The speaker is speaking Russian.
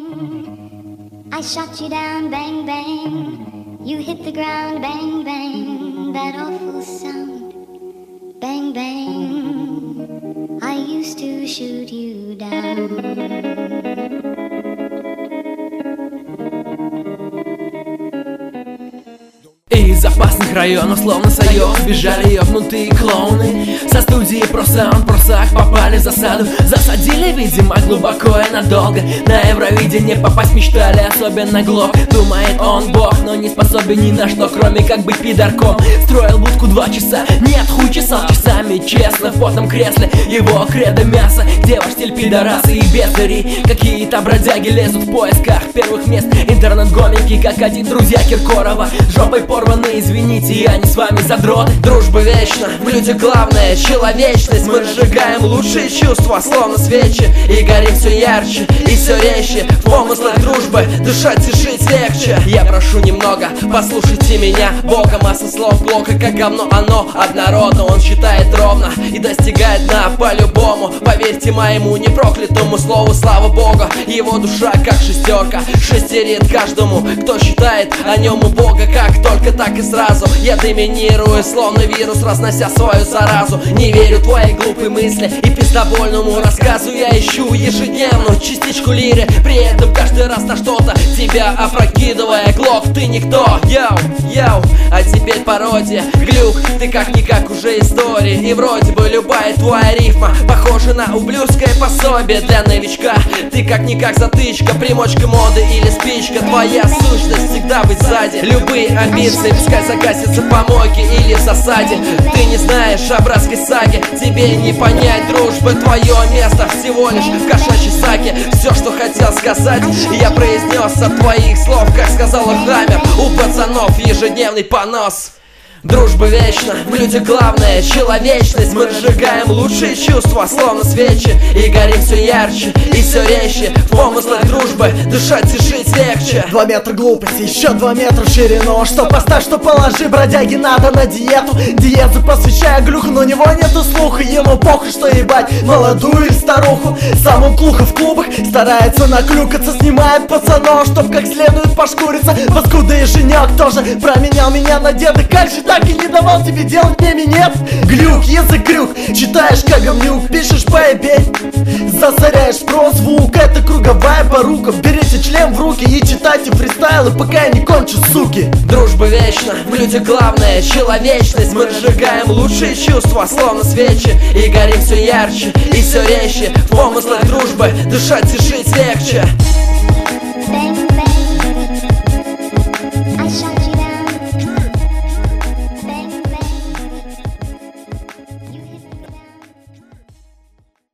I shot you down, bang, bang. You hit the ground, bang, bang. That awful sound, bang, bang. I used to shoot you down. Из опасных районов, словно соёс, бежали ёбнутые клоуны. Со студии ProSound, ProSac попали в засаду. Засадили, видимо, глубоко и надолго. На Евровидение попасть мечтали, особенно Глок. Думает он бог, но не способен ни на что, кроме как быть пидорком. Строил будку 2 часа, нет, хуй чесал часами, честно, в потном кресле. Его кредо мясо, где ваш стиль пидорасы и бездари. Какие-то бродяги лезут в поисках первых мест. Интернет-гомики, как один друзья Киркорова. Жопой порваны, извините, я не с вами задрот. Дружба вечна, в людях главное человечность. Мы разжигаем лучшие чувства, словно свечи, и горим все ярче и все резче. В помыслах дружбы дышать и жить легче. Я прошу немного, послушайте меня. Бога масса слов, плохо как говно, оно однородно. Он считает ровно и достигает дна по-любому. Поверьте моему непроклятому слову, слава Богу. Его душа как шестерка, шестерит каждому, кто считает о нем у Бога. Как только так и сразу я доминирую, словно вирус, разнося свою заразу. Не верю твоей глупой мысли и пиздобольному рассказу. Я ищу ежедневную частичку лиры, при этом каждый раз на что-то тебя опрокидывая. Глок, ты никто, йоу, йоу. А теперь пародия, глюк, ты как-никак уже история. И вроде бы любая твоя рифма похожа на ублюдское пособие для новичка. Ты как-никак затычка, примочка моды или спичка. Твоя сущность всегда быть сзади. Любые амбиции пускай загасятся в помойке или в засаде. Ты не знаешь о братской саге, тебе не понять дружбы. Твое место всего лишь в кошачьей саке. Все, что хотел сказать, я произнес от твоих слов, как сказал Хаммер. У пацанов ежедневный понос. Дружба вечна, в людях главное человечность. Мы разжигаем лучшие чувства, словно свечи, и горим все ярче и все резче. В помыслах дружбы дышать и жить легче. 2 метра глупости, еще 2 метра в ширину. Что поставь, что положи, бродяги, надо на диету. Диету посвящая глюху, но у него нету слуха. Ему похуй, что ебать молодую или старуху. Сам он глухо в клубах старается наклюкаться. Снимает пацанов, чтоб как следует пошкуриться. Паскуда и женек тоже променял меня на деда. Как же так и не давал тебе делать мне минет? Глюк, язык крюк, читаешь как говнюк, пишешь поебей, засоряешь прозвук. Это круговая порука, берите член в руки и читайте фристайлы, пока я не кончу, суки. Дружба вечна, в людях главное человечность. Мы разжигаем лучшие чувства, словно свечи, и горим все ярче и все резче. В помыслах дружбы дышать и жить легче.